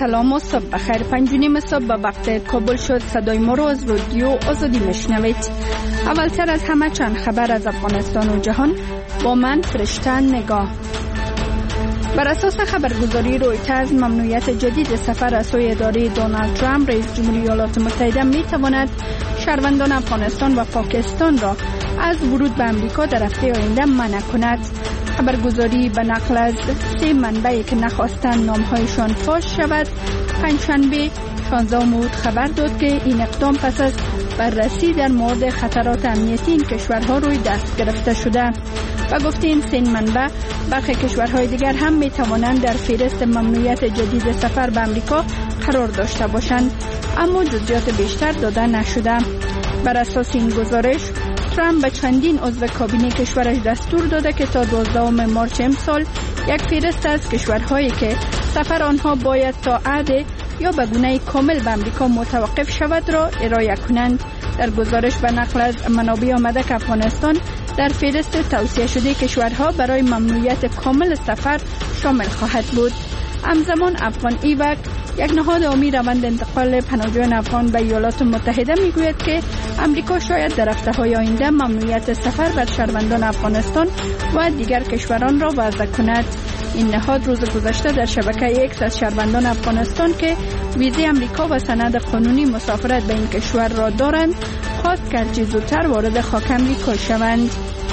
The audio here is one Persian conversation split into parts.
سلام و صبح بخیر. 5:30 صبح به وقت کابل شد. صدای ما رو از رادیو آزادی میشنوید. اولتر از همه چند خبر از افغانستان و جهان با من فرشته نگاه. بر اساس خبرگزاری رویترز، ممنوعیت جدید سفر از سوی اداره دونالد ترامپ رئیس جمهوری ایالات متحده می تواند شهروندان افغانستان و پاکستان را از ورود به امریکا در هفته آینده منع کند. خبرگزاری به نقل از 3 منبعی که نخواستند نامهایشان فاش شود، پنجشنبه 16 مرداد خبر داد که این اقدام پس از بررسی در مورد خطرات امنیتی این کشورها روی دست گرفته شده. و گفت این 3 منبع برخی کشورهای دیگر هم می توانند در فهرست ممنوعیت جدید سفر به امریکا قرار داشته باشند، اما جزئیات بیشتر داده نشده. بر اساس این گزارش، ترامپ به چندین عضو کابینه کشورش دستور داده که تا 12 مارس امسال یک فهرست از کشورهایی که سفر آنها باید تا عهد یا به گونه کامل به امریکا متوقف شود را ارائه کنند. در گزارش به نقل از منابع آمده که افغانستان در فهرست توصیه شده کشورها برای ممنوعیت کامل سفر شامل خواهد بود. همزمان افغان ایوک، یک نهاد عامی روند انتقال پناهجویان افغان به ایالات متحده، میگوید که امریکا شاید در هفته‌های آینده ممنوعیت سفر بر شهروندان افغانستان و دیگر کشوران را وضع کند. این نهاد روز گذشته در شبکه ایکس از شهروندان افغانستان که ویزای امریکا و سند قانونی مسافرت به این کشور را دارند خواست که زودتر وارد خاک امریکا شوند.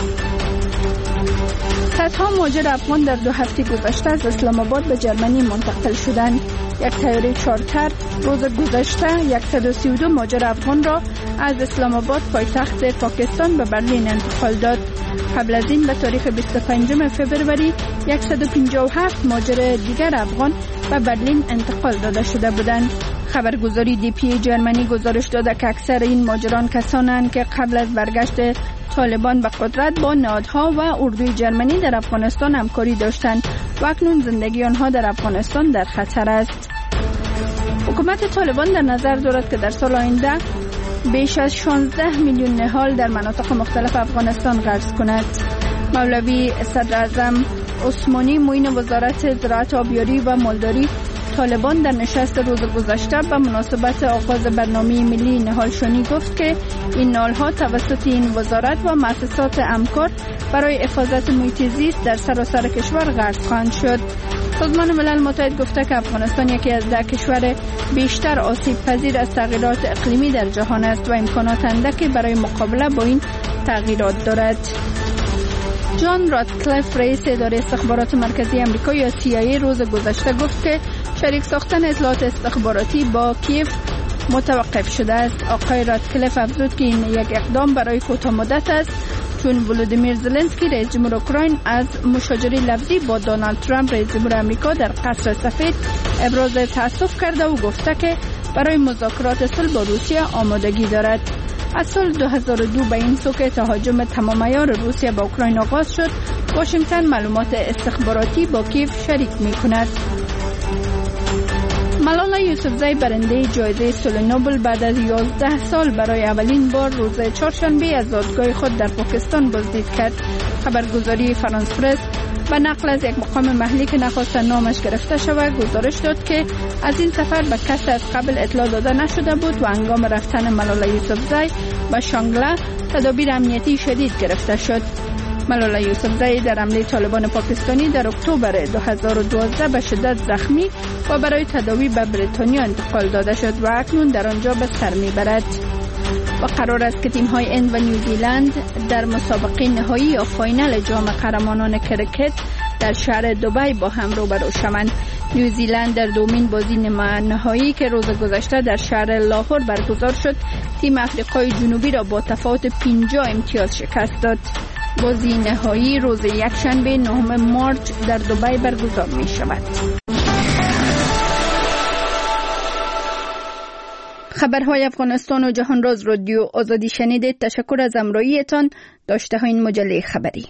صدها مهاجر افغان در 2 هفته گذشته از اسلام آباد به جرمنی منتقل شدند. یک طیاره چارتر روز گذشته 132 مهاجر افغان را از اسلام آباد پایتخت پاکستان به برلین انتقال داد. قبل از این به تاریخ 25 فوریه 157 مهاجر دیگر افغان به برلین انتقال داده شده بودند. خبرگزاری دی.پی جرمنی گزارش داده که اکثر این مهاجران کسانند که قبل از برگشت طالبان به قدرت با نهادها و اردوی جرمنی در افغانستان همکاری داشتند و اکنون زندگی آنها در افغانستان در خطر است. حکومت طالبان در نظر دارد که در سال آینده بیش از 16 میلیون نهال در مناطق مختلف افغانستان غرس کند. مولوی صدراعظم عثمانی معین وزارت زراعت، آبیاری و مالداری طالبان در نشست روز گذشته به مناسبت آغاز برنامه ملی نهالشانی گفت که این نهال‌ها توسط این وزارت و مؤسسات همکار برای حفاظت محیط زیست در سراسر کشور غرس خواهند شد. سازمان ملل متحد گفته که افغانستان یکی از 10 کشور بیشتر آسیب پذیر از تغییرات اقلیمی در جهان است و امکانات اندکی برای مقابله با این تغییرات دارد. جان راتکلیف، رئیس اداره استخبارات مرکزی آمریکا یا CIA، روز گذشته گفت که شریک ساختن اطلاعات استخباراتی با کیف متوقف شده است. آقای راتکلیف افزود که این یک اقدام برای کوتاه مدت است، چون ولودیمیر زلنسکی رئیس جمهور اوکراین از مشاجره لفظی با دونالد ترامپ رئیس جمهور آمریکا در قصر سفید ابراز تأسف کرده و گفته که برای مذاکرات صلح با روسیه آمادگی دارد. از سال 2002 به این سو که تهاجم تمام عیار روسیه به اوکراین آغاز شد، واشنگتن معلومات استخباراتی با کیف شریک می کند. ملالا یوسفزئی برنده جایزه صلح نوبل بعد از 11 سال برای اولین بار روز چهارشنبه از دادگاه خود در پاکستان بازدید کرد. خبرگزاری فرانس پرس و نقل از یک مقام محلی که نخواست نامش گرفته شود گزارش داد که از این سفر به کسی از قبل اطلاع داده نشده بود و هنگام رفتن ملالا یوسفزئی به شانگله تدابیر امنیتی شدید گرفته شد. ملالا یوسفزئی در حمله طالبان پاکستانی در اکتبر 2012 به شدت زخمی و برای تداوی به بریتانیا انتقال داده شد و اکنون در آنجا به سر میبرد. و قرار است که تیم‌های هند و نیوزیلند در مسابقه نهایی یا فاینال جام قهرمانان کرکت در شهر دبی با هم روبرو شوند. نیوزیلند در دومین بازی نهایی که روز گذشته در شهر لاهور برگزار شد، تیم آفریقای جنوبی را با تفاوت 50 امتیاز شکست داد. بازی نهایی روز یکشنبه 9 مارس در دبی برگزار می شود. خبرهای افغانستان و جهان را از رادیو آزادی شنیدید. تشکر از همراهیتان. داشته های این مجله خبری.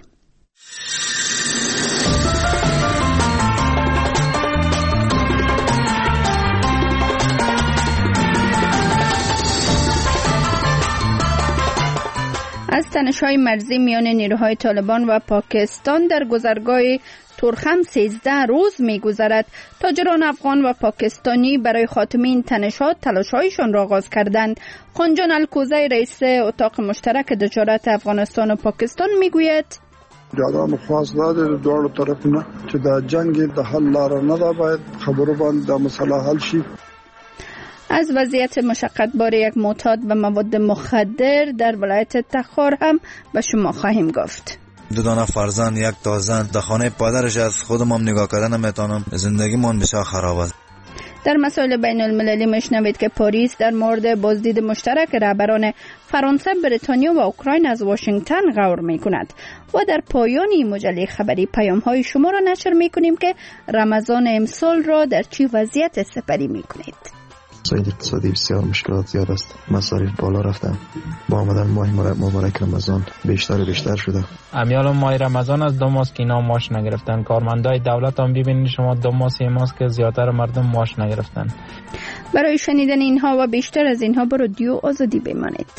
از تنش‌های مرزی میان نیروهای طالبان و پاکستان در گذرگاه تورخم 13 روز می‌گذرد. تاجران افغان و پاکستانی برای خاتمه این تنش‌ها تلاش‌هایشان را آغاز کردند. خانجان الکوزی رئیس اتاق مشترک تجارت افغانستان و پاکستان می‌گوید جادان خواست داده دوار طرف نه چې دا جنگ د حل لار نه دا باید خبرو باندې د مسئله حل شي. از وضعیت مشقتبار یک معتاد و مواد مخدر در ولایت تخار هم به شما خواهیم گفت. 2 دانه فرزند، 1 تا زن، در خانه پدرش از خودم هم نگاه کردن نمیتونم، زندگی من بسیار خراب است. در مسائل بین المللی میشنوید که پاریس در مورد بازدید مشترک رهبران فرانسه، بریتانیا و اوکراین از واشنگتن غور میکند. و در پایان این مجله خبری پیام های شما را نشر میکنیم که رمضان امسال را در چی وضعیت سپری میکنید. مسائل اقتصادی بسیار مشکلات زیاد است. مصارف بالا رفتن. با آمدن ماه مبارک رمضان بیشتر شده. امیال ماه رمضان از 2 ماه که اینا معاش نگرفتن. کارمندای دولت هم ببینید شما 2 ماه 3 ماه که زیادتر مردم معاش نگرفتن. برای شنیدن اینها و بیشتر از اینها با رادیو آزادی بمانید.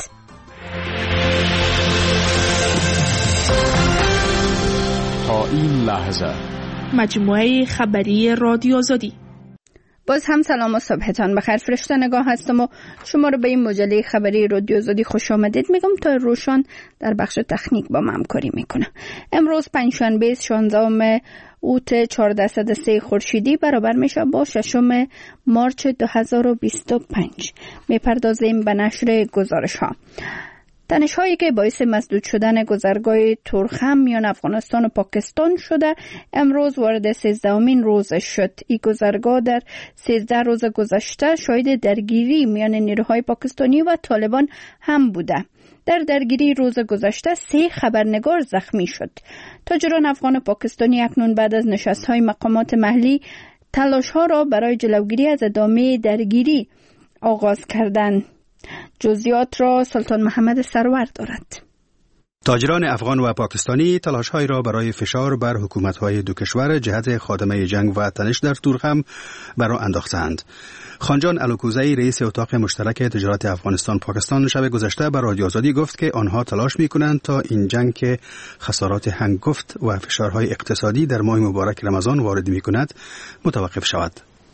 تا این لحظه مجموعه خبری رادیو آزادی. باز هم سلام و صبحتان بخیر. فرشته نگاه هستم و شما رو به این مجله خبری رادیو آزادی خوش آمدید میگم. تا روشان در بخش تکنیک با من همکاری میکنه. امروز پنجشنبه 16 اوت 1403 خورشیدی برابر میشه با 6 مارچ 2025. میپردازیم به نشر گزارش ها. تنش‌هایی که باعث مسدود شدن گذرگاه تورخم میان افغانستان و پاکستان شده امروز وارد 13مین روزش شد. این گذرگاه در 13 روز گذشته شاهد درگیری میان نیروهای پاکستانی و طالبان هم بوده. در درگیری روز گذشته 3 خبرنگار زخمی شد. تاجران افغان و پاکستانی اکنون بعد از نشست‌های مقامات محلی تلاش‌ها را برای جلوگیری از ادامه درگیری آغاز کردند. جزئیات را سلطان محمد سرور دارد. تاجران افغان و پاکستانی تلاش‌های را برای فشار بر حکومت‌های دو کشور جهت خاتمه جنگ و تنش در تورخم برآ انداختند. خانجان الکوزی رئیس اتاق مشترک تجارت افغانستان پاکستان شب گذشته به رادیو آزادی گفت که آنها تلاش می‌کنند تا این جنگ که خسارات هنگفت و فشارهای اقتصادی در ماه مبارک رمضان وارد می‌کند متوقف شود.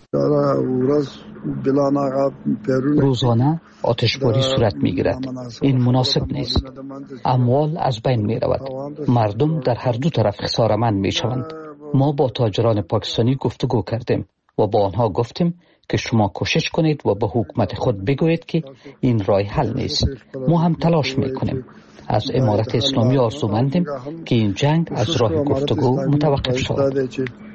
روزانه آتشباری صورت می‌گیرد. این مناسب نیست. اموال از بین می‌رود. مردم در هر دو طرف خساره‌مند می‌شوند. ما با تاجران پاکستانی گفتگو کردیم و با آنها گفتیم که شما کوشش کنید و به حکومت خود بگویید که این راه حل نیست. ما هم تلاش می‌کنیم. از امارت اسلامی آرزومندیم که این جنگ از راه گفتگو متوقف شود.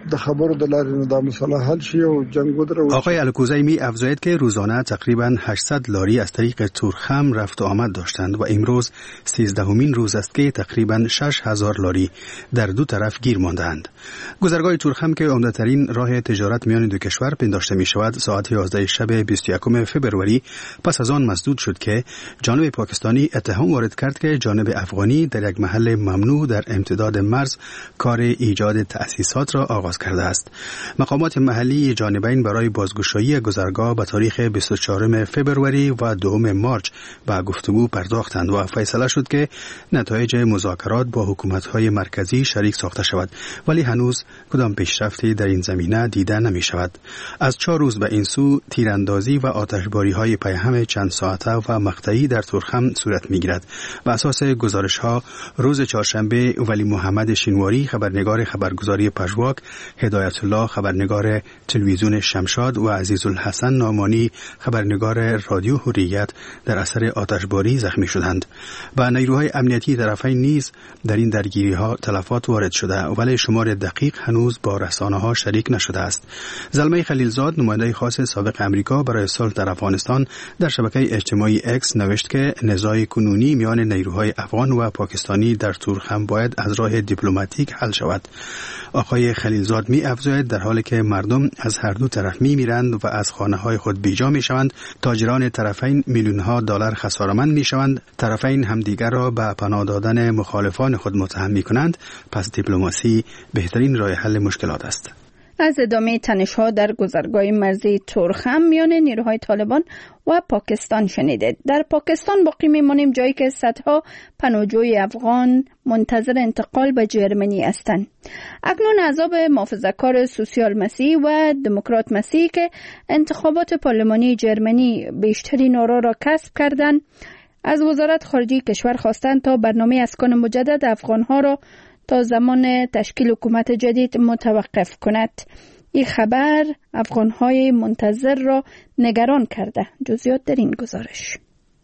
آقای الکوزی می افزاید که روزانه تقریباً 800 لاری از طریق تورخم رفت و آمد داشتند و امروز 13مین روز است که تقریباً 6000 لاری در دو طرف گیر ماندند. گذرگاه تورخم که عمده‌ترین راه تجارت میان دو کشور پنداشته می شود ساعت 11 شب 21 فبروری پس از آن مسدود شد که جانب پاکستانی اتهام وارد کرد که جانب افغانی در یک محل ممنوع در امتداد مرز کار ایجاد تأسیسات را آغاز کرده است. مقامات محلی جانبین برای بازگشایی گذرگاه به تاریخ 24 فبروری و 2 مارچ به گفتگو پرداختند و فیصله شد که نتایج مذاکرات با حکومت‌های مرکزی شریک ساخته شود، ولی هنوز کدام پیشرفتی در این زمینه دیده نمی شود. از 4 روز به این سو تیراندازی و آتشباری‌های پیهم چند ساعته و مقطعی در تورخم صورت می‌گیرد. بر اساس گزارش‌ها روز چهارشنبه ولی محمد شینواری خبرنگار خبرگزاری پژواک، هدایت الله خبرنگار تلویزیون شمشاد و عزیزالحسن نامانی خبرنگار رادیو حریت در اثر آتشباری زخمی شدند. و نیروهای امنیتی طرفین نیز در این درگیری‌ها تلفات وارد شده ولی شمار دقیق هنوز با رسانه‌ها شریک نشده است. زلمه خلیلزاد نماینده خاص سابق امریکا برای صلح در افغانستان در شبکه اجتماعی اکس نوشت که نزاع کنونی میان نیروهای افغان و پاکستانی در تورخم باید از راه دیپلماتیک حل شود. آقای خلیلزاد می افزاید در حالی که مردم از هر دو طرف می میرند و از خانه های خود بیجا می شوند، تاجران طرفین میلیون ها دلار خساره‌مند می شوند، طرفین همدیگر را به پناه دادن مخالفان خود متهم می کنند، پس دیپلماسی بهترین راه حل مشکلات است. از ادامه تنش‌ها در گذرگاه مرزی تورخم میان نیروهای طالبان و پاکستان شنیدید. در پاکستان باقی میمانیم جایی که صدها پناهجوی افغان منتظر انتقال به جرمنی هستند. اکنون احزاب محافظه‌کار سوسیال مسیحی و دموکرات مسیحی که انتخابات پارلمانی جرمنی بیشترین آرا را کسب کردند، از وزارت خارجه کشور خواستند تا برنامه اسکان مجدد افغان‌ها را تا زمان تشکیل حکومت جدید متوقف کند. این خبر افغان‌های منتظر را نگران کرده. جزئیات در این گزارش.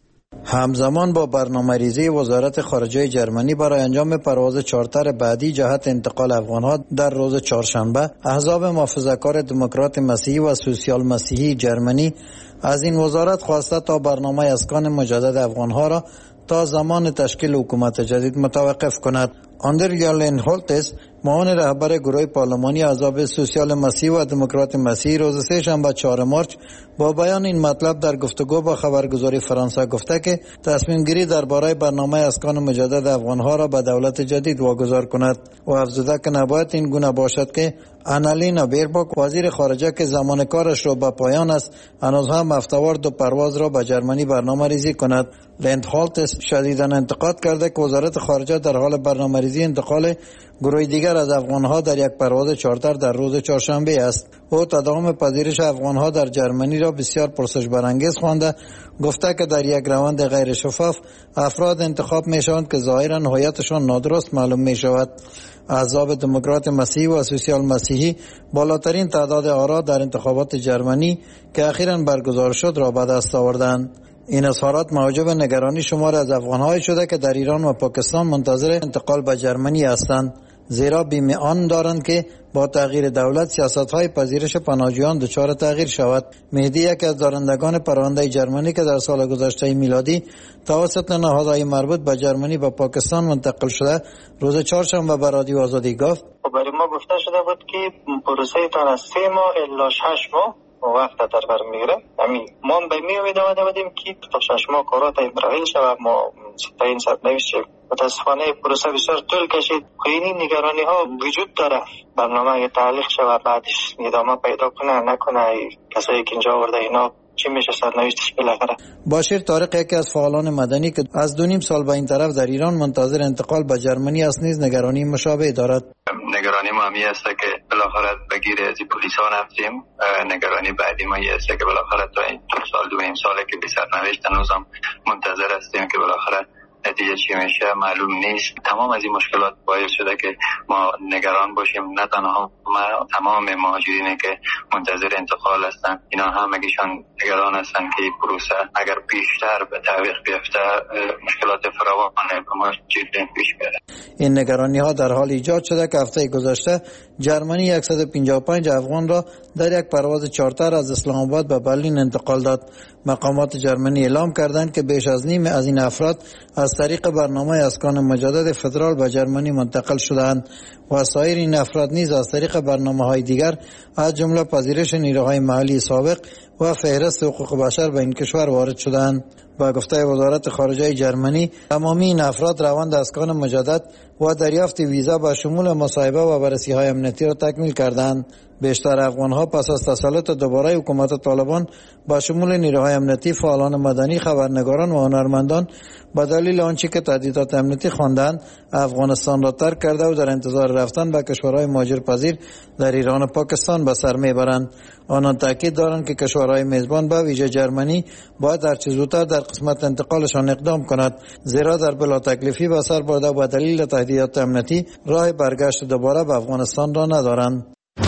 همزمان با برنامه‌ریزی وزارت خارجه جرمنی برای انجام پرواز چارتر بعدی جهت انتقال افغان‌ها در روز چهارشنبه، احزاب محافظه‌کار دموکرات مسیحی و سوسیال مسیحی جرمنی از این وزارت خواسته تا برنامه اسکان مجدد افغان‌ها را تا زمان تشکیل حکومت جدید متوقف کند. آندریا لینهولتس، معاون رهبر گروه پارلمانی احزاب سوسیال مسیحی و دموکرات مسیحی، روز سه‌شنبه 4 مارچ با بیان این مطلب در گفتگو با خبرگزاری فرانسه گفته که تصمیم گیری درباره برنامه اسکان مجدد افغان‌ها را به دولت جدید واگذار کند و افزوده که نباید این گونه باشد که آنالینا بیرباک، وزیر خارجه که زمان کارش را به پایان است، هنوز هم هفته‌وار 2 پرواز را به جرمنی برنامه‌ریزی کند. لینهولتس شدیداً انتقاد کرده که وزارت خارجه در حال برنامه‌ریزی انتقال گروه دیگر از افغان‌ها در یک پرواز چارتر در روز چهارشنبه است. او تداوم پذیرش افغان‌ها در جرمنی را بسیار پرسش برانگیز خوانده، گفته که در یک روند غیر شفاف افراد انتخاب می‌شوند که ظاهراً هویتشان نادرست معلوم می‌شود. احزاب دموکرات مسیحی و سوسیال مسیحی بالاترین تعداد آرا در انتخابات جرمنی که اخیراً برگزار شد را به دست آوردند. این اظهارات موجب نگرانی شمار از افغان‌های شده که در ایران و پاکستان منتظر انتقال به جرمنی هستند، زیرا بیم آن دارند که با تغییر دولت سیاست‌های پذیرش پناهجویان دچار تغییر شود. مهدی، یکی از دارندگان پرونده جرمنی که در سال گذشته میلادی توسط نهادهای مربوط به جرمنی به پاکستان منتقل شده، روز چهارشنبه به رادیو آزادی گفت: برای ما گفته شده بود که پروسه تا از 3 ماه الی 6 ماه وقت در بر میگیره. ما به می امید آمده بودیم که تا 6 ماه کارات ابراهیم شود، ما این سرنوشت متاسفانه پروسه بسیار طول کشید. این نگرانی ها وجود داره. برنامه تعلیق شود، بعدش ادامه پیدا کنه نکنه، کسایی که اینجا آورده اینا چی میشه سرنوشتش بالاخره. باشیر طارق، یکی از فعالان مدنی که از 2.5 سال به این طرف در ایران منتظر انتقال به جرمنی است، نیز نگرانی مشابه دارد. نگرانی ما همی است که بالاخره بگیر از پلیسا رفتیم. نگرانی بعدی ما است که بالاخره تا این 2.5 ساله که بی سرنوشت هنوزم منتظر هستیم که بالاخره نتیجه چی میشه معلوم نیست. تمام از این مشکلات باعث شده که ما نگران باشیم، نه تنها ما، تمام مهاجرینی که منتظر انتقال هستن اینا همگیشان نگران هستن که این پروسه اگر بیشتر به تعویق بیفته مشکلات فراوان به ما پیش بیاره. این نگرانی ها در حال ایجاد شده که هفته گذشته جرمنی 155 افغان را در یک پرواز چارتر از اسلام آباد به برلین انتقال داد. مقامات جرمنی اعلام کردند که بیش از نیم از این افراد از طریق برنامه اسکان مجدد فدرال به جرمنی منتقل شدند و سایر این افراد نیز از طریق برنامه‌های دیگر از جمله پذیرش نیروهای محلی سابق و فهرست حقوق بشر به این کشور وارد شدند. با گفته وزارت خارجه جرمنی، تمامی این افراد روند اسکان مجدد و دریافت ویزا با شمول مصاحبه و بررسی‌های امنیتی را تکمیل کردند. بیشتر افغان‌ها پس از تسلط دوباره حکومت طالبان با شمول نیروهای امنیتی، فعالان مدنی، خبرنگاران و هنرمندان به دلیل آنچه که تهدیدات امنیتی خواندند افغانستان را ترک کرده و در انتظار رفتن به کشورهای مهاجرپذیر در ایران و پاکستان به سر میبرند. آنان تاکید دارند که کشورهای میزبان به ویژه جرمنی باید هر چه زودتر در قسمت انتقالشان اقدام کند، زیرا در بلا تکلیفی به سر برده و دلیل تهدیدات امنیتی راه برگشت دوباره به افغانستان را ندارند.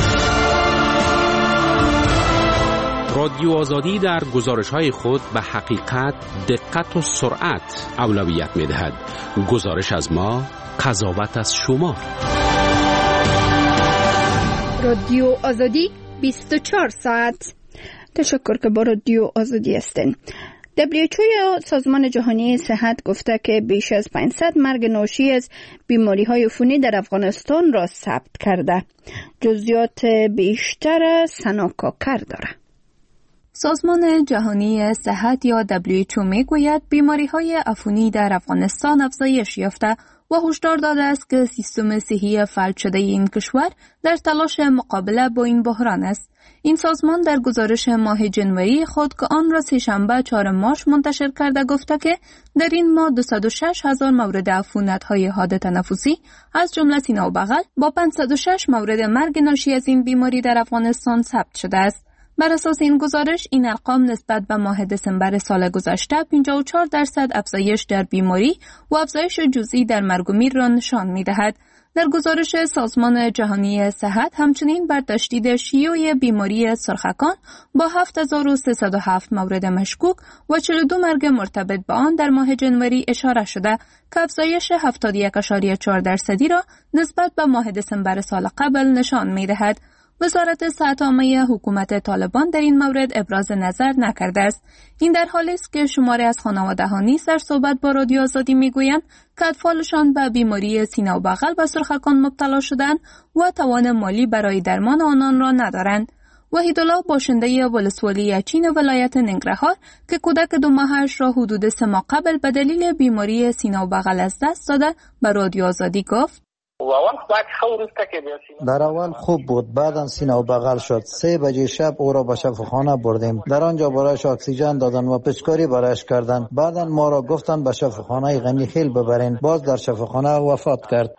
رادیو آزادی در گزارش‌های خود به حقیقت، دقت و سرعت اولویت می‌دهد. گزارش از ما، قضاوت از شما. رادیو آزادی 24 ساعت. تشکر که با رادیو آزادی هستین. WHO یا سازمان جهانی صحت گفته که بیش از 500 مرگ ناشی از بیماری‌های عفونی در افغانستان را ثبت کرده. جزئیات بیشتر سنا کاکر داره. سازمان جهانی صحت یا WHO میگوید بیماری‌های عفونی در افغانستان افزایش یافته و هشدار داده است که سیستم صحی فلج شده این کشور در تلاش مقابله با این بحران است. این سازمان در گزارش ماه جنوری خود که آن را سه‌شنبه 4 مارس منتشر کرده گفته که در این ماه 206,000 مورد عفونت‌های حاد تنفسی از جمله سینه و بغل با 506 مورد مرگ ناشی از این بیماری در افغانستان ثبت شده است. بر اساس این گزارش این ارقام نسبت به ماه دسامبر سال گذشته 54% افزایش در بیماری و افزایش جزئی در مرگ و میر را نشان می‌دهد. در گزارش سازمان جهانی صحت همچنین بر تشدید شیوع بیماری سرخکان با 7307 مورد مشکوک و 42 مرگ مرتبط با آن در ماه جنوری اشاره شده که افزایش 71.4% را نسبت به ماه دسامبر سال قبل نشان می‌دهد. وزارت صحت عامه حکومت طالبان در این مورد ابراز نظر نکرده است. این در حالی است که شماری از خانواده‌ها نیز در صحبت با رادیو آزادی میگویند که اطفالشان به بیماری سینه و بغل و سرخکان مبتلا شدند و توان مالی برای درمان آنان را ندارند. وحیدالله باشنده ولسوالی اچین ولایت ننگرهار که کودک 2 ماهش را حدود 3 ماه قبل به دلیل بیماری سینه و بغل از دست داده به رادیو آزادی گفت: در اول خوب بود، بعداً سینه و بغل شد. 3 بجه شب او را به شفاخانه بردیم. در آنجا برایش اکسیژن دادن و پچکاری برایش کردند. بعداً ما را گفتند به شفاخانه غنی خیل ببرین. باز در شفاخانه وفات کرد.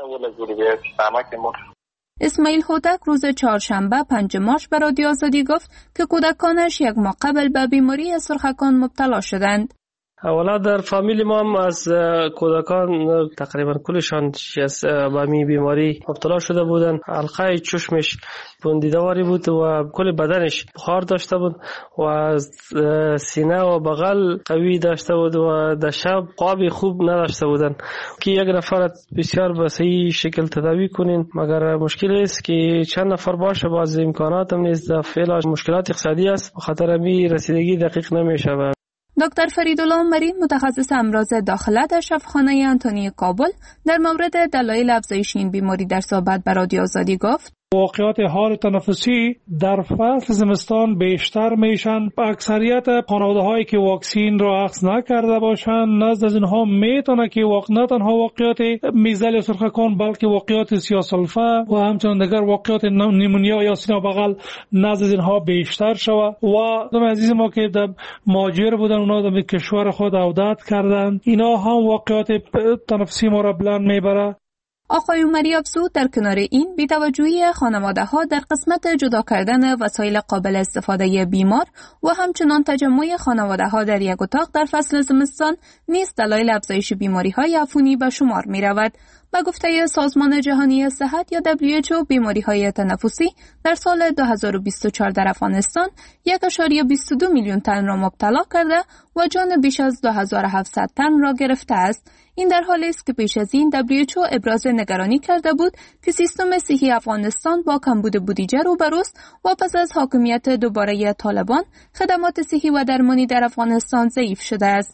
اسماعیل هودک روز چهارشنبه 5 مارس به رادیو آزادی گفت که کودکانش 1 ماه قبل به بیماری سرخکان مبتلا شدند. اولا در فامیل ما هم از کودکان تقریبا کلشان از به بیماری مبتلا شده بودن. حلقه چشمش بندیدواری بود و کل بدنش بخار داشته بود و سینه و بغل قوی داشته بود و در شب خواب خوب نداشته بودن که یک نفر بسیار به صحیح شکل تداوی کنین، مگر مشکل است که چند نفر باشه باز امکانات هم نیست. در فعل مشکلات اقتصادی است، بخاطر می رسیدگی دقیق نمیشه. دکتر فریدالله مری متخصص امراض داخله در شفاخانه انتونی کابل در مورد دلایل افزایش این بیماری در صحبت با رادیو آزادی گفت: واقعات حاد تنفسی در فصل زمستان بیشتر میشن. اکثریت خانواده‌هایی که واکسین را اخذ نکرده باشند نزد از اینها میتونه که نه تنها واقعات میزل سرخکان بلکه واقعات سیاه‌سلفه و همچنین دیگر واقعات نیمونیا یا سینه و بغل نزد از اینها بیشتر شود. و دوستان عزیز ما که در مهاجر بودن اونا در کشور خود عودت کردن، اینا هم واقعات تنفسی ما را بلند میبره. آقای عمری افزود در کنار این بی‌توجهی خانواده‌ها در قسمت جدا کردن وسایل قابل استفاده بیمار و همچنان تجمع خانواده‌ها در یک اتاق در فصل زمستان نیز دلایل افزایش بیماری‌های عفونی به شمار می‌رود. به گفته سازمان جهانی صحت یا WHO بیماری‌های تنفسی در سال 2024 در افغانستان 1.22 میلیون تن را مبتلا کرده و جان بیش از 2700 تن را گرفته است. این در حالی است که پیش از این WHO ابراز نگرانی کرده بود که سیستم صحی افغانستان با کمبود بودجه روبروست و پس از حاکمیت دوباره طالبان خدمات صحی و درمانی در افغانستان ضعیف شده است.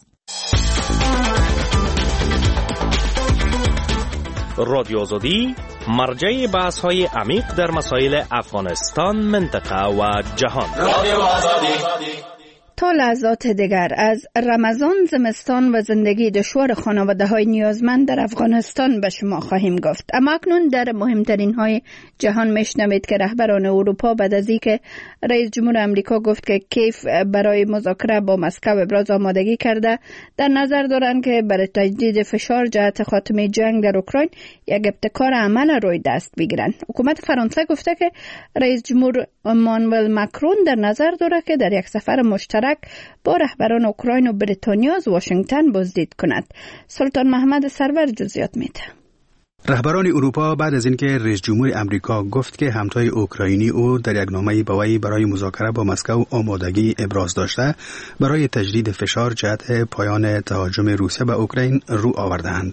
رادیو آزادی مرجع بحث‌های عمیق در مسائل افغانستان، منطقه و جهان. رادیو آزادی. تا لحظات دیگر از رمضان، زمستان و زندگی دشوار خانواده‌های نیازمند در افغانستان به شما خواهیم گفت. اما اکنون در مهمترین های جهان میشنوید که رهبران اروپا بعد از اینکه رئیس جمهور آمریکا گفت که کیف برای مذاکره با مسکو ابراز آمادگی کرده، در نظر دارند که برای تجدید فشار جهت خاتمه جنگ در اوکراین یک ابتکار عمل روی دست بگیرند. حکومت فرانسه گفته که رئیس جمهور امانوئل ماکرون در نظر دارد که در یک سفر مشترک با رهبران اوکراین و بریتانیا از واشنگتن بازدید کند. سلطان محمد سرور جزئیات میده. رهبران اروپا بعد از اینکه رئیس جمهور امریکا گفت که همتای اوکراینی او در یک نامه به وی برای مذاکره با مسکو آمادگی ابراز داشته، برای تجدید فشار جهت پایان تهاجم روسیه به اوکراین رو آورده‌اند.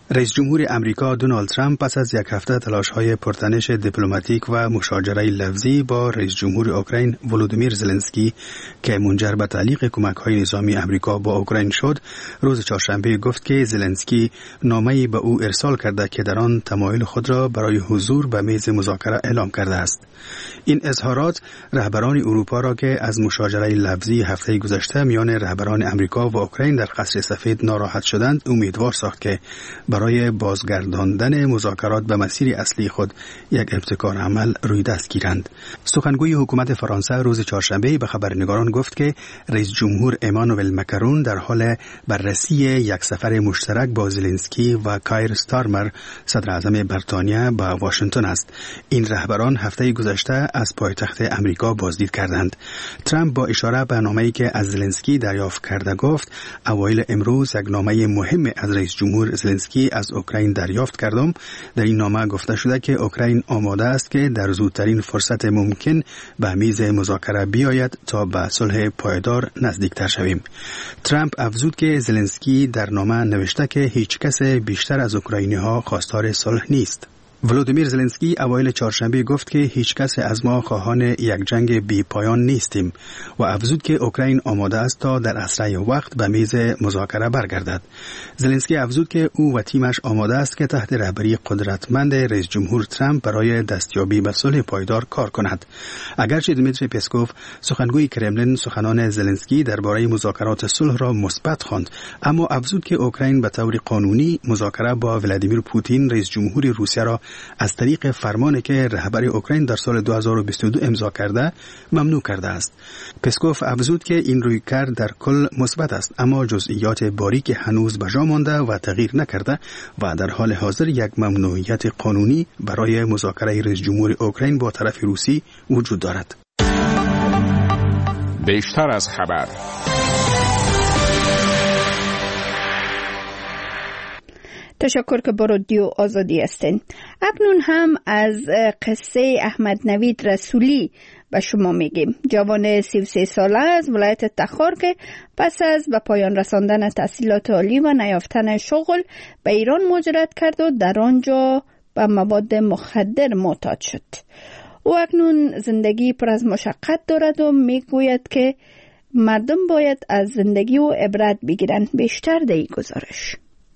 رئیس جمهور امریکا دونالد ترامپ پس از یک هفته تلاش‌های پرتنش دیپلماتیک و مشاجره لفظی با رئیس جمهور اوکراین ولودیمیر زلنسکی که منجر به تعلیق کمک‌های نظامی امریکا با اوکراین شد، روز چهارشنبه گفت که زلنسکی نامه‌ای به او ارسال کرده که در آن تمایل خود را برای حضور به میز مذاکره اعلام کرده است. این اظهارات رهبران اروپا را که از مشاجره لفظی هفته گذشته میان رهبران امریکا و اوکراین در قصر سفید ناراحت شدند امیدوار ساخت که برای بازگرداندن مذاکرات به مسیر اصلی خود یک ابتکار عمل روی دست گیرند. سخنگوی حکومت فرانسه روز چهارشنبه به خبرنگاران گفت که رئیس جمهور امانوئل مکرون در حال بررسی یک سفر مشترک با زلنسکی و کایر ستارمر صدر اعظم بریتانیا به واشنگتن است. این رهبران هفته گذشته از پایتخت امریکا بازدید کردند. ترامپ با اشاره به نامه‌ای که از زلنسکی دریافت کرده گفت اوایل امروز یک نامه مهم از رئیس جمهور زلنسکی از اوکراین دریافت کردم. در این نامه گفته شده که اوکراین آماده است که در زودترین فرصت ممکن به میز مذاکره بیاید تا به صلح پایدار نزدیکتر شویم. ترامپ افزود که زلنسکی در نامه نوشته که هیچ کس بیشتر از اوکراینی‌ها خواستار صلح نیست. ولودیمیر زلنسکی اوایل چهارشنبه گفت که هیچ کس از ما خواهان یک جنگ بی پایان نیستیم و افزود که اوکراین آماده است تا در اسرع وقت به میز مذاکره برگردد. زلنسکی افزود که او و تیمش آماده است که تحت رهبری قدرتمند رئیس جمهور ترامپ برای دستیابی به صلح پایدار کار کند. اگرچه دیمیتری پسکوف سخنگوی کرملین سخنان زلنسکی درباره مذاکرات صلح را مثبت خواند، اما افزود که اوکراین به طور قانونی مذاکره با ولادیمیر پوتین رئیس جمهور روسیه را از طریق فرمانی که رهبر اوکراین در سال 2022 امضا کرده ممنوع کرده است. پسکوف افزود که این رویکرد در کل مثبت است، اما جزئیات باریک هنوز به جا مانده و تغییر نکرده و در حال حاضر یک ممنوعیت قانونی برای مذاکره رئیس جمهور اوکراین با طرف روسی وجود دارد. بیشتر از خبر. تشکر که با رادیو آزادی هستین. اکنون هم از قصه احمد نوید رسولی به شما میگیم. جوان 33 ساله از ولایت تخار که پس از به پایان رساندن تحصیلات عالی و نیافتن شغل به ایران مهاجرت کرد و در آنجا به مواد مخدر معتاد شد. او اکنون زندگی پر از مشقت دارد و میگوید که مردم باید از زندگی و عبرت بگیرند. بیشتر در این گزارش.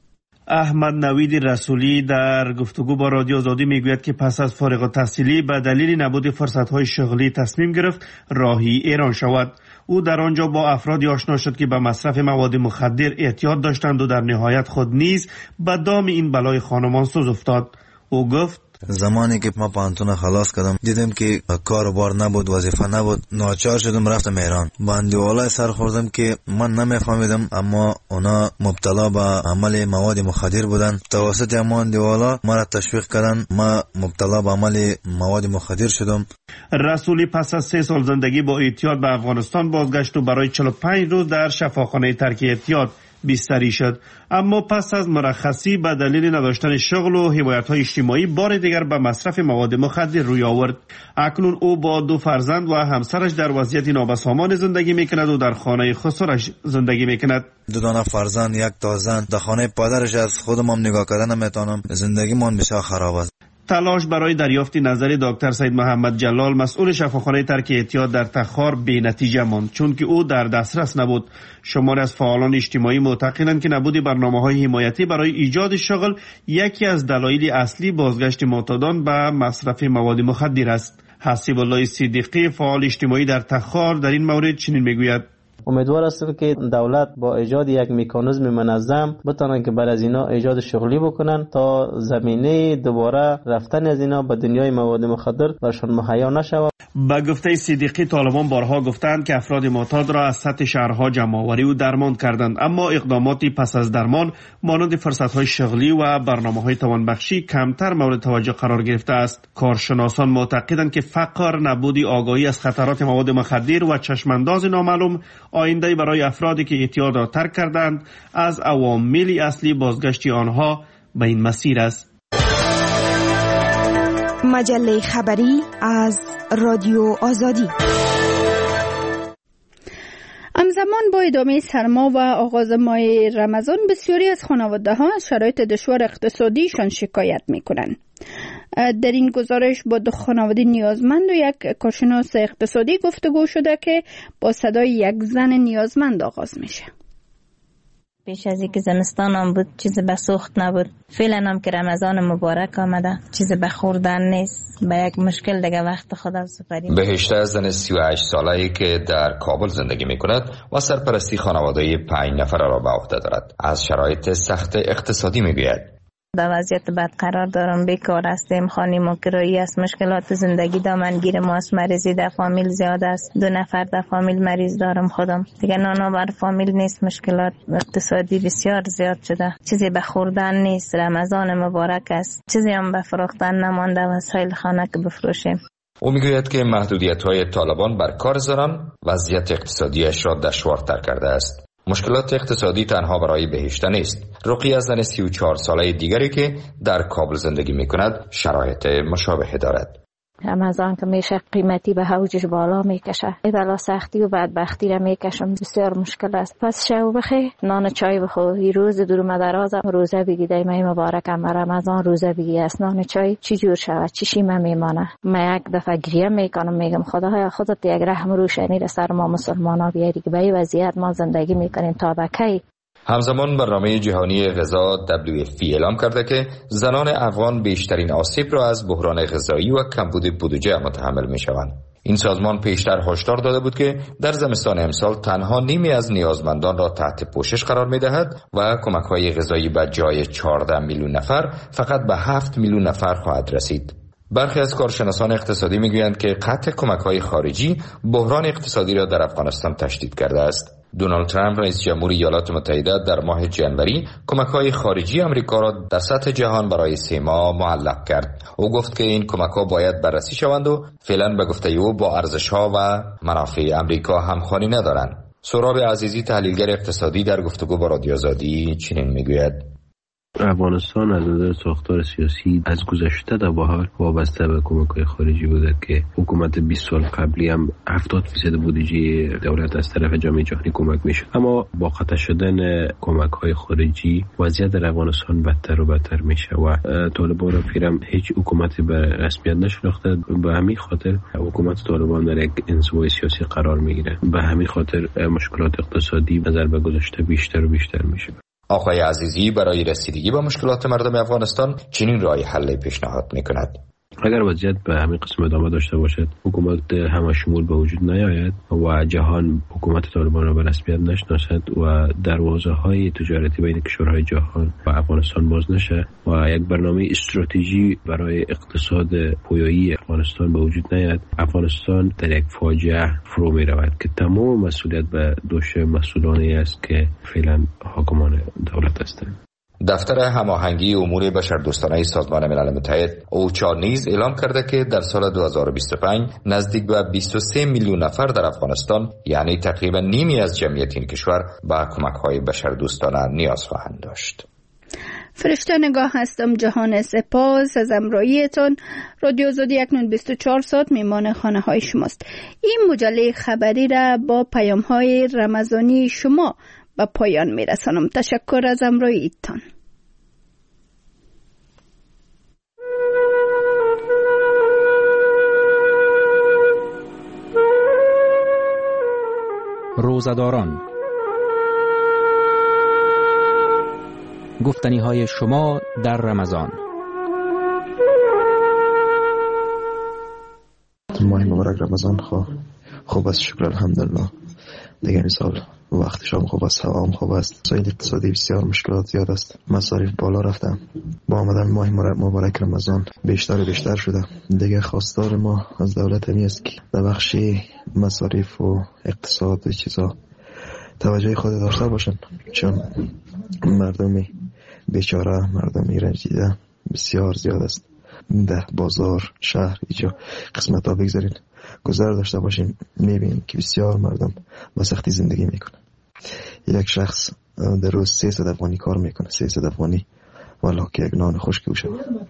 احمد نوید رسولی در گفتگو با رادیو آزادی میگوید که پس از فارغ التحصیلی به دلیل نبود فرصت‌های شغلی تصمیم گرفت راهی ایران شود. او در آنجا با افرادی آشنا شد که به مصرف مواد مخدر اعتیاد داشتند و در نهایت خود نیز به دام این بلای خانمان سوز افتاد. او گفت زمانی که ما پانتون خلاص کردم دیدم که کار و بار نبود، وظیفه نبود، ناچار شدم رفتم ایران. بندیوالای سر خوردم که من نمیفهمیدم، اما اونا مبتلا به عمل مواد مخدر بودن. توسط امان دیوالا ما را تشویق کردن، ما مبتلا به عمل مواد مخدر شدم. رسولی پس از 3 سال زندگی با اعتیاد به افغانستان بازگشت و برای 45 روز در شفاخانه ترک اعتیاد بستری شد، اما پس از مرخصی به دلیل نداشتن شغل و حمایت‌های اجتماعی بار دیگر به مصرف مواد مخدر روی آورد. اکنون او با 2 فرزند و همسرش در وضعیت نابسامان زندگی میکند و در خانه خسرش زندگی میکند. 2 فرزند، 1 زن. در خانه پدرش از خودم هم نگاه کردن نمیتونم. زندگی من بسیار خراب است. تلاش برای دریافت نظر دکتر سید محمد جلال مسئول شفاخانه ترک اعتیاد در تخار بی نتیجه ماند، چون که او در دسترس نبود. شماری از فعالان اجتماعی معتقدند که نبود برنامه‌های حمایتی برای ایجاد شغل یکی از دلایل اصلی بازگشت معتادان به مصرف مواد مخدر است. حسیب الله صدیقی فعال اجتماعی در تخار در این مورد چنین میگوید: امیدوار هستم که دولت با ایجاد یک مکانیزم منظم بتونن که بر از اینا ایجاد شغلی بکنن تا زمینه دوباره رفتن از اینا به دنیای مواد مخدر برشان مهیا نشود. با گفته صدیقی طالبان بارها گفتند که افراد معتاد را از سطح شهرها جمع‌آوری و درمان کردند، اما اقداماتی پس از درمان مانند فرصت‌های شغلی و برنامه‌های توانبخشی کمتر مورد توجه قرار گرفته است. کارشناسان معتقدند که فقر، نبودی آگاهی از خطرات مواد مخدر و چشمانداز نامعلوم آینده برای افرادی که اعتیاد را ترک کردند از عوامل اصلی بازگشت آنها به این مسیر است. مجله خبری از رادیو آزادی. همزمان با ادامه سرما و آغاز ماه رمضان بسیاری از خانواده‌ها از شرایط دشوار اقتصادیشان شکایت می‌کنند. در این گزارش با دو خانواده نیازمند و یک کارشناس اقتصادی گفتگو شده که با صدای یک زن نیازمند آغاز میشه. پیش از اینکه زمستان هم بود چیز به سوخت نبود. فعلا هم که رمضان مبارک آمده چیز به خوردن نیست. به یک مشکل دیگه وقت خدا سپاریم. بهشته زن 38 ساله‌ای که در کابل زندگی می‌کند و سرپرستی خانواده 5 نفر را به عهده دارد از شرایط سخت اقتصادی میگوید. در وضعیت بد قرار دارم، بیکار هستیم، خانه ما کرایی است، مشکلات زندگی دامنگیر ما است، مریضی در فامیل زیاد است، 2 نفر در فامیل مریض دارم خودم، دیگه نانا بر فامیل نیست، مشکلات اقتصادی بسیار زیاد شده، چیزی به خوردن نیست، رمضان مبارک است، چیزی هم به فروختن نمانده، وسایل خانه که بفروشیم. او میگوید که محدودیت‌های طالبان بر کار زنان وضعیت اقتصادیش را دشوارتر کرده است. مشکلات اقتصادی تنها برای بهشته نیست. رقیه زن 34 ساله دیگری که در کابل زندگی می‌کند شرایط مشابه دارد. رمضان که میشه قیمتی به اوجش بالا میکشه، بلا سختی و بدبختی را میکشم، بسیار مشکل است. پس شو بخی، نان چای بخوری، روز دور دراز روزه بگی، دایمه مبارک اما رمضان روزه بگی، از نان چای چی جور شود، چی شیمه میمانه. من یک دفعه گریه میکنم، میگم خدایا خودت یک رحم روشنی را سر ما مسلمانا بیاری که به این وضعیت ما زندگی میکنیم تا به کی. همزمان برنامه جهانی غذا WFP اعلام کرده که زنان افغان بیشترین آسیب را از بحران غذایی و کمبود بودجه متحمل می شوند. این سازمان پیشتر هشدار داده بود که در زمستان امسال تنها نیمی از نیازمندان را تحت پوشش قرار می دهد و کمک‌های غذایی به جای 14 میلیون نفر فقط به 7 میلیون نفر خواهد رسید. برخی از کارشناسان اقتصادی میگویند که قطع کمک‌های خارجی بحران اقتصادی را در افغانستان تشدید کرده است. دونالد ترامپ رئیس جمهوری ایالات متحده در ماه ژانویه کمک‌های خارجی آمریکا را در سطح جهان برای 3 ماه معلق کرد. او گفت که این کمک‌ها باید بررسی شوند و فعلا به گفته او با ارزش‌ها و منافع آمریکا همخوانی ندارند. سهراب عزیزی تحلیلگر اقتصادی در گفتگو با رادیو آزادی چنین میگوید: افغانستان از نظر ساختار سیاسی از گذشته تا به حال وابسته به کمک‌های خارجی بوده که حکومت 20 سال قبلی هم 70% بودجه دولت از طرف جامعه جهانی کمک میشد، اما با قطع شدن کمک‌های خارجی وضعیت در افغانستان بدتر و بدتر میشه و طالبان را فیرم هیچ حکومتی به رسمیت نشناخته. به همین خاطر حکومت طالبان در یک انزوای سیاسی قرار میگیره، به همین خاطر مشکلات اقتصادی نظر به گذشته بیشتر و بیشتر میشه. آقای عزیزی برای رسیدگی به مشکلات مردم افغانستان چنین راه حل پیشنهاد میکند: اگر وضعیت به همین قسم ادامه داشته باشد، حکومت همشمول به وجود نیاید و جهان حکومت طالبان را به رسمیت نشناسد و دروازه‌های تجارتی بین کشورهای جهان و افغانستان باز نشه و یک برنامه استراتژی برای اقتصاد پویایی افغانستان به وجود نیاید، افغانستان در یک فاجعه فرو می رود که تمام مسئولیت به دوش مسئولانی است که فعلا حاکمان دولت هستند. دفتر هماهنگی امور بشردوستانه سازمان ملل متحد اوچا نیز اعلام کرده که در سال 2025 نزدیک به 23 میلیون نفر در افغانستان، یعنی تقریبا نیمی از جمعیت این کشور، به کمک‌های بشردوستانه نیاز خواهند داشت. فرشته نگاه هستم. جهان سپاس از همراهیتان. رادیو آزادی اکنون 24 ساعت میمان خانه های شماست. این مجله خبری را با پیام های رمضانی شما به پایان میرسانم. تشکر از همراهیتان. روزه‌داران، گفتنی های شما در رمضان. ماه مبارک رمضان خوب است، شکر الحمدلله. دیگه مثال وقت شام خوب است، هوا هم خوب است. مسائل اقتصادی بسیار مشکلات زیاد است، مصارف بالا رفتن. با آمدن ماه مبارک رمضان بیشتر شده. دیگه خواستار ما از دولت است که در بخش مصارف و اقتصاد و چیزا توجه خود داشته باشن، چون مردمی بیچاره، مردمی رنجیده بسیار زیاد است. ده بازار شهر اینجا قسمت ها بگذارین گذر داشته باشیم، میبینیم که بسیار مردم با سختی زندگی میکنن. یک شخص در روز 300 افغانی کار میکنه، 300 افغانی والا که یک نان خشک بشه.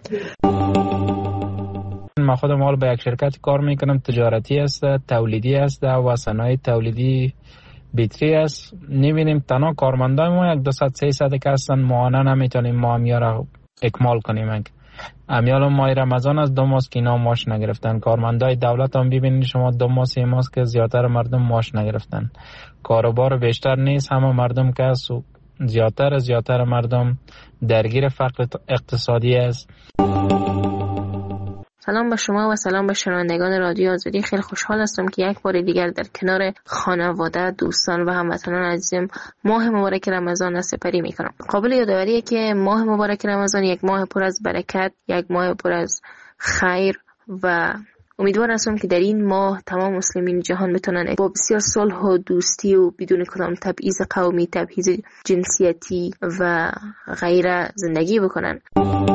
من خودم حال به یک شرکت کار میکنم، تجارتی است، تولیدی است و صنایع تولیدی بیتری است. نمیبینیم تنها کارمندای ما 100-300 که هستن، ماهانه نمیتونیم ما همیا را اکمال کنیم. امیال ماه رمضان از 2 ماه که اینا ماش نگرفتن. کارمندای دولت هم ببینید شما 2 ماه 3 ماه که زیادتر مردم ماش نگرفتن. کاروبار بیشتر نیست، همه مردم که است و زیادتر مردم درگیر فقر اقتصادی است. سلام به شما و سلام به شنوندگان رادیو آزادی. خیلی خوشحال هستم که یک بار دیگر در کنار خانواده، دوستان و هموطنان عزیزم ماه مبارک رمضان سپری میکنم. قابل یادآوریه که ماه مبارک رمضان یک ماه پر از برکت، یک ماه پر از خیر و امیدوار هستم که در این ماه تمام مسلمین جهان بتونن با بسیار صلح و دوستی و بدون کدام تبعیض قومی، تبعیض جنسیتی و غیره زندگی بکنن.